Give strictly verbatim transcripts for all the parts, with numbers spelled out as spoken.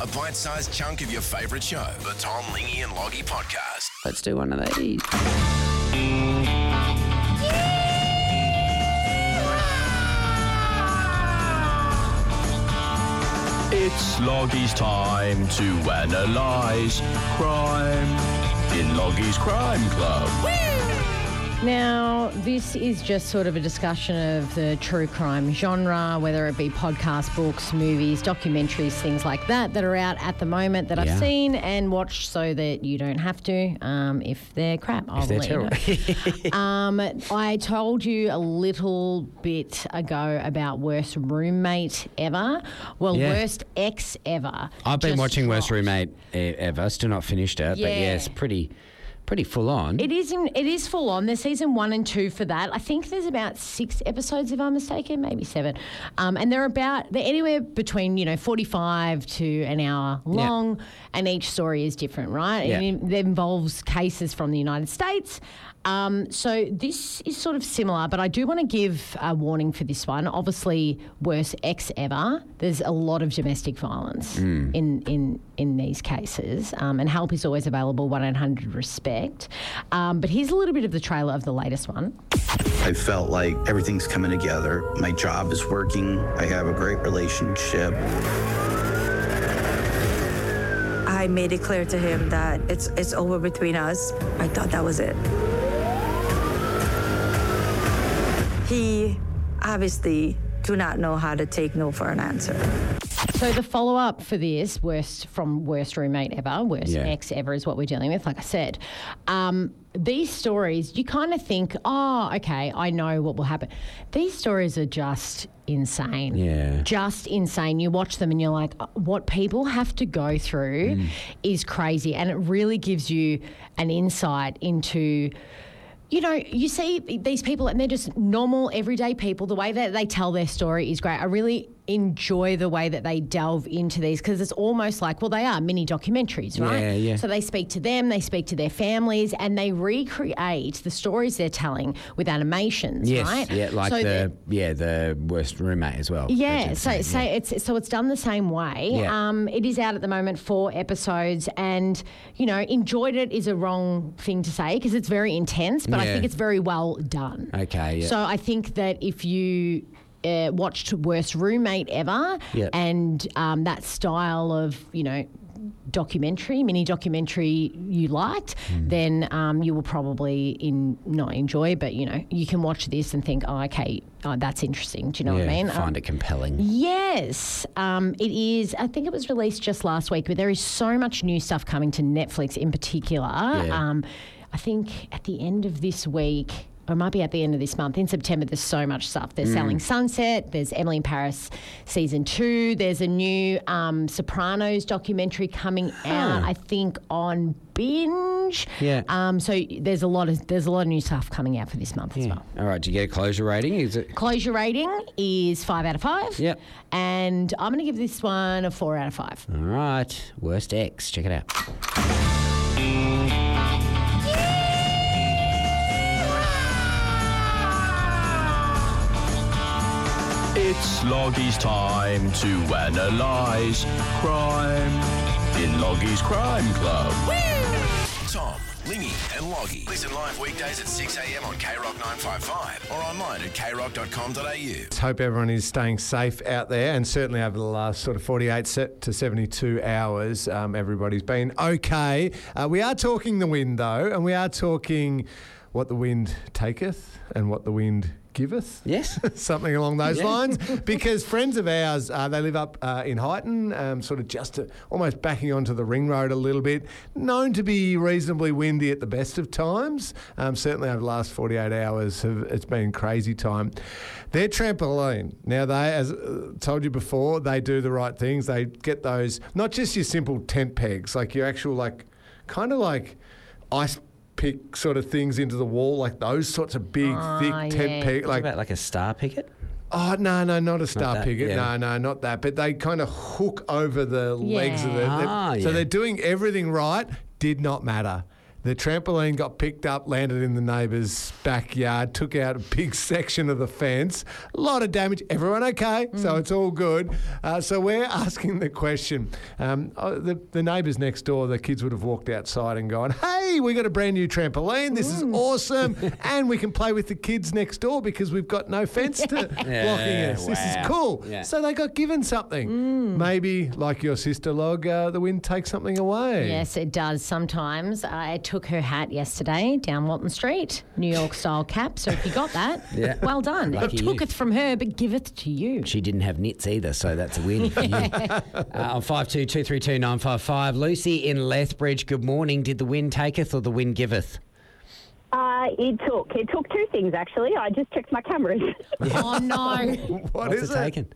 a bite-sized chunk of your favourite show. The Tom, Lingy and Loggy Podcast. Let's do one of these. It's Loggy's time to analyse crime in Loggy's Crime Club. Now, this is just sort of a discussion of the true crime genre, whether it be podcasts, books, movies, documentaries, things like that that are out at the moment that Yeah. I've seen and watched so that you don't have to um, if they're crap. I'll If they're let you terrible. know. um, I told you a little bit ago about worst roommate ever. Well, Yeah. worst ex ever. I've been just watching Worst dropped. Roommate e- ever. Still not finished it, but Yeah. yeah, it's pretty, pretty full on. It is in, it is full on. There's season one and two for that. I think there's about six episodes, if I'm mistaken, maybe seven. Um, and they're about they're anywhere between you know forty-five to an hour long, and each story is different, right? Yeah. It, it involves cases from the United States. Um, so this is sort of similar, but I do want to give a warning for this one. Obviously, worst ex ever. There's a lot of domestic violence Mm. in, in in these cases, um, and help is always available. one eight hundred RESPECT. Um, but here's a little bit of the trailer of the latest one. I felt like everything's coming together. My job is working. I have a great relationship. I made it clear to him that it's it's over between us. I thought that was it. He obviously do not know how to take no for an answer. So the follow-up for this, worst from worst roommate ever, worst Yeah. ex ever is what we're dealing with, like I said. Um, these stories, you kind of think, oh, okay, I know what will happen. These stories are just insane. Yeah. Just insane. You watch them and you're like, "Uh, what people have to go through Mm. is crazy. And it really gives you an insight into... You know, you see these people and they're just normal, everyday people. The way that they tell their story is great. I really enjoy the way that they delve into these because it's almost like, well, they are mini documentaries, right? Yeah, yeah. So they speak to them, they speak to their families, and they recreate the stories they're telling with animations, Yes, right? yeah, like So the yeah the Worst Roommate as well. yeah, That's so insane, so yeah. it's so it's done the same way. Yeah. Um, it is out at the moment, four episodes, and you know, enjoyed it is a wrong thing to say because it's very intense, but I Yeah. think it's very well done. Okay, yeah. So I think that if you uh, watched Worst Roommate Ever Yeah. and um, that style of you know documentary, mini documentary you liked, Hmm. then um, you will probably in not enjoy, but you know you can watch this and think, oh, okay, oh, that's interesting. Do you know yeah, what I mean? find Um, it compelling. Yes, um, it is. I think it was released just last week, but there is so much new stuff coming to Netflix in particular. Um, I think at the end of this week, or it might be at the end of this month, in September, there's so much stuff. There's Selling Sunset, there's Emily in Paris season two, there's a new um, Sopranos documentary coming out, I think, on Binge. Yeah. Um, so there's a lot of there's a lot of new stuff coming out for this month as Yeah. well. All right, do you get a closure rating? Is it? Closure rating is five out of five. Yep. And I'm going to give this one a four out of five. All right, Worst Ex. Check it out. It's Loggy's time to analyse crime in Loggy's Crime Club. Tom, Lingy and Loggy. Listen live weekdays at six a.m. on K Rock nine fifty-five or online at k rock dot com dot a u. Hope everyone is staying safe out there, and certainly over the last sort of forty-eight to seventy-two hours, um, everybody's been okay. Uh, we are talking the wind, though, and we are talking what the wind taketh and what the wind giveth. Yes. Something along those Yeah. lines. Because friends of ours, uh, they live up uh, in Highton, um, sort of just uh, almost backing onto the ring road a little bit, known to be reasonably windy at the best of times. Um, certainly over the last forty-eight hours, have, it's been crazy time. Their trampoline, now they, as uh, told you before, they do the right things. They get those, not just your simple tent pegs, like your actual, like, kind of like ice pick sort of things into the wall, like those sorts of big, Oh, thick yeah. tent peg, What like about like a star picket? Oh, no, no, not a star that, picket. yeah. No, no, not that. But they kind of hook over the legs of the... Yeah. the- Ah, so yeah. they're doing everything right. Did not matter. The trampoline got picked up, landed in the neighbour's backyard, took out a big section of the fence. A lot of damage. Everyone okay? Mm. So it's all good. Uh, so we're asking the question. Um, oh, the, the neighbours next door, the kids would have walked outside and gone, hey, we got a brand new trampoline. This is awesome. And we can play with the kids next door because we've got no fence to Yeah, blocking us. wow. This is cool. Yeah. So they got given something. Mm. Maybe, like your sister, Log, uh, the wind takes something away. Yes, it does sometimes. I took her hat yesterday down Walton Street, New York style cap. So if you got that, Yeah. well done. Lucky it took you. it from her, but giveth to you. She didn't have knits either, so that's a win for you. uh, on five two two three two nine five five, Lucy in Lethbridge, good morning. Did the wind taketh or the wind giveth? Uh, it took. It took two things, actually. I just checked my cameras. Oh, no. What What's is it taken?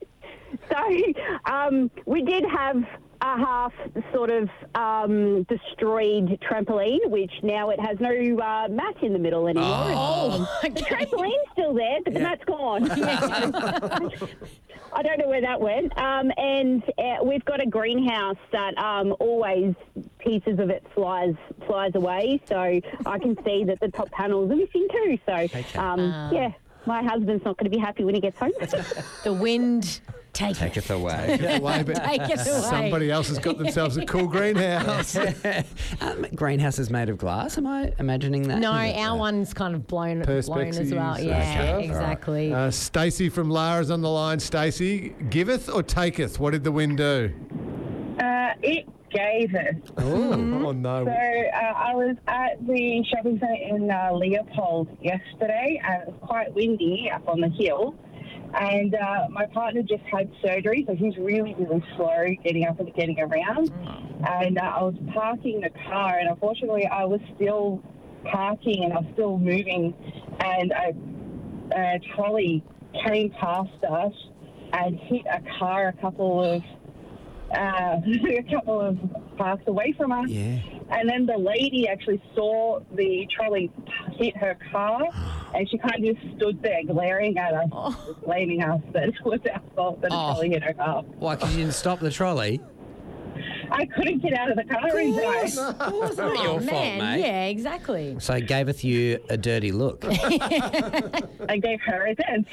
So um, we did have a half sort of um, destroyed trampoline, which now it has no uh, mat in the middle anymore. Oh, The trampoline's still there, but the Yeah. mat's gone. I don't know where that went. Um, and uh, we've got a greenhouse that um, always pieces of it flies flies away. So I can see that the top panels are missing too. So um, Uh. yeah, my husband's not going to be happy when he gets home. The wind taketh. Taketh away. Away, but Take it away. somebody else has got themselves a cool greenhouse. um, greenhouse is made of glass. Am I imagining that? No, Is it- our uh, one's kind of blown, blown as Perspexes well. and Yeah, stuff. exactly. Uh, Stacey from Lara's on the line. Stacey, giveth or taketh? What did the wind do? Uh, it gave it. Oh, Mm-hmm. oh no. So uh, I was at the shopping centre in uh, Leopold yesterday, and it was quite windy up on the hill. And uh, my partner just had surgery, so he's really, really slow getting up and getting around. And uh, I was parking the car, and unfortunately, I was still parking and I was still moving, and a, a trolley came past us and hit a car a couple of uh, a couple of parks away from us. Yeah. And then the lady actually saw the trolley hit her car, and she kind of just stood there glaring at us, Oh. blaming us that it was our fault that the Oh. trolley hit her car. Why, because you didn't stop the trolley? I couldn't get out of the car in time. Oh, not your fault, man. mate. Yeah, exactly. So it gaveth you a dirty look. I gave her a dent.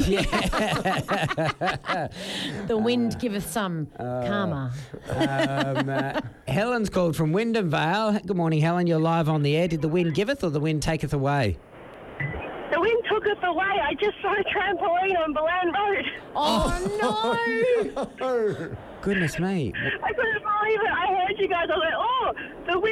The wind giveth some Uh, karma. um, uh, Helen's called from Wyndham Vale. Good morning, Helen. You're live on the air. Did the wind giveth or the wind taketh away? The wind took us away. I just saw a trampoline on Bolan Road. Oh, no. Goodness me. I couldn't believe it. I heard you guys. I was like, oh, the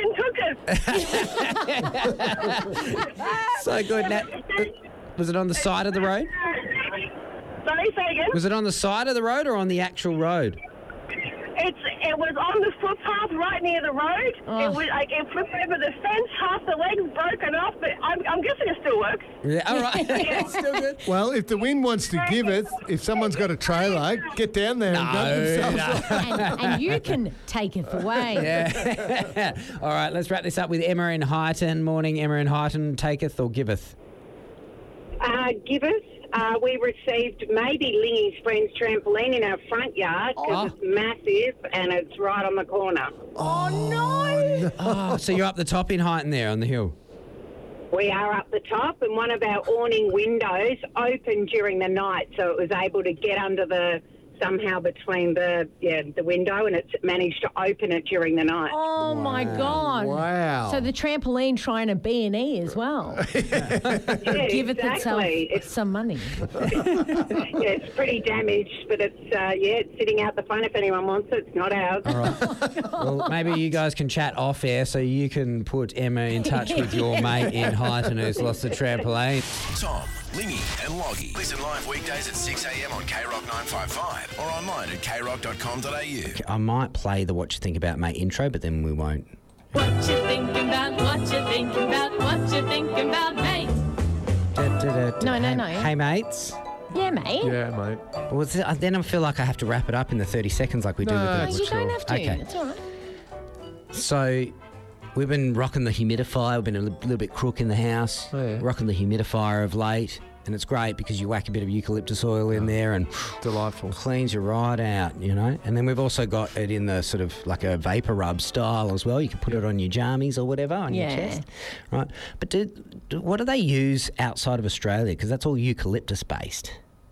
wind took us. So good. Now, was it on the side of the road? Sorry, say again? Was it on the side of the road or on the actual road? It's, it was on the footpath right near the road. Oh. It was like it flipped over the fence, half the legs broken off, but I'm, I'm guessing it still works. Yeah, all right. Still good. Well, if the wind wants to giveth, if someone's got a trailer, get down there and dump themselves off. and, and you can taketh away. Yeah. All right, let's wrap this up with Emma in Highton. Morning, Emma in Highton. Taketh or giveth? Uh, give us. Uh, we received maybe Lingy's friend's trampoline in our front yard because Oh. it's massive and it's right on the corner. Oh, no. Oh, so you're up the top in Highton there on the hill? We are up the top, and one of our awning windows opened during the night, so it was able to get under the somehow between the yeah the window, and it's managed to open it during the night. Oh, my God. Wow. So the trampoline trying a B and E as well. Yeah, Giveth exactly. itself It's, some money. yeah, it's pretty damaged, but it's uh, yeah, it's sitting out the front if anyone wants it. It's not ours. All right. Well, maybe you guys can chat off air so you can put Emma in touch with your mate in Highton who's lost the trampoline. Tom, Lingy and Loggy. Listen live weekdays at six a.m. on K Rock nine five five or online at k rock dot com dot a u. I might play the What You Think About Mate intro, but then we won't. What you thinking about? What you thinking about? What you thinking about, mate? No, no, hey, no. Hey, mates. Yeah, mate. Yeah, mate. Well, it's- uh, then I feel like I have to wrap it up in the thirty seconds like we do No, with No, the... that's you don't have to. Okay. It's all right. So we've been rocking the humidifier. We've been a li- little bit crook in the house. Oh, yeah. Rocking the humidifier of late. and it's great because you whack a bit of eucalyptus oil in there and delightful, cleans you right out, you know. And then we've also got it in the sort of like a vapor rub style as well. You can put it on your jammies or whatever on Yeah. your chest, right? But do, do, what do they use outside of Australia? Because that's all eucalyptus based.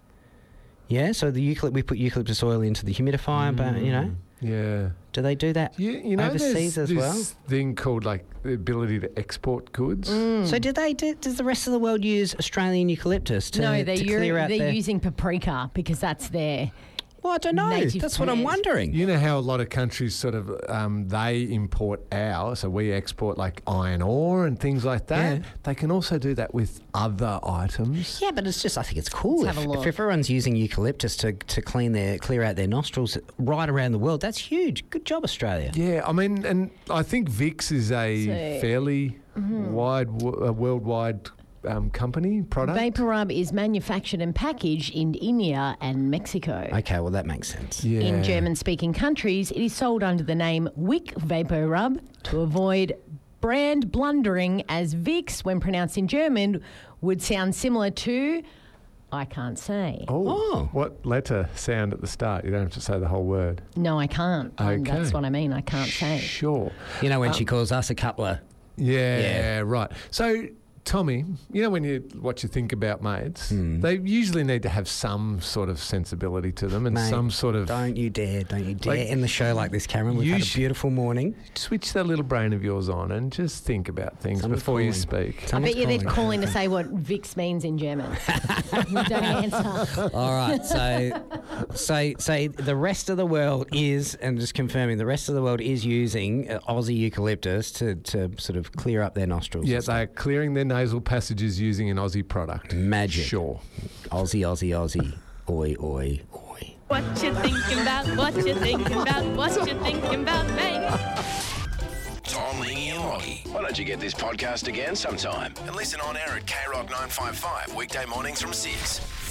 Yeah, so the eucalypt we put eucalyptus oil into the humidifier, but you know. Yeah. Do they do that You, you know, overseas there's as well? this thing called like the ability to export goods. So do they? Do, does the rest of the world use Australian eucalyptus to, no, they're, to u- clear out they're their... using paprika because that's their. Well, I don't know. native That's what I'm plant. wondering. You know how a lot of countries sort of um, they import our, so we export like iron ore and things like that. Yeah. They can also do that with other items. Yeah, but it's just, I think it's cool. Let's If, have a look. if everyone's using eucalyptus to, to clean their clear out their nostrils right around the world, that's huge. Good job, Australia. Yeah, I mean, and I think Vicks is a So- fairly wide, w- uh, worldwide um, company product. Vapor Rub is manufactured and packaged in India and Mexico. Okay, well, that makes sense. yeah. In German-speaking countries, it is sold under the name Wick Vapor Rub to avoid brand blundering, as Vicks, when pronounced in German, would sound similar to, I can't say. Oh, Oh. what letter sound at the start? You don't have to say the whole word. No, I can't. Um, Okay. that's what I mean. I can't say. Sure. You know, when Um, she calls us a couple of... Yeah, Yeah. right. So, Tommy, you know when you what you think about mates, they usually need to have some sort of sensibility to them and Mate, some sort of Don't you dare, don't you dare Like, in the show like this, Cameron. We've you had a sh- beautiful morning. switch that little brain of yours on and just think about things Someone's before you calling. speak. I Someone's bet you they're calling. calling to say what Vicks means in German. Don't answer. All right, so, so, so the rest of the world is, and just confirming, the rest of the world is using uh, Aussie eucalyptus to, to sort of clear up their nostrils. Yeah, and stuff. they're clearing their nasal passages using an Aussie product. Magic. Sure. Aussie, Aussie, Aussie. Oi, oi, oi. What you thinking about? What you thinking about? What you thinking about me? Tom, Lingy and Loggy. Why don't you get this podcast again sometime and listen on air at K Rock nine five five weekday mornings from six.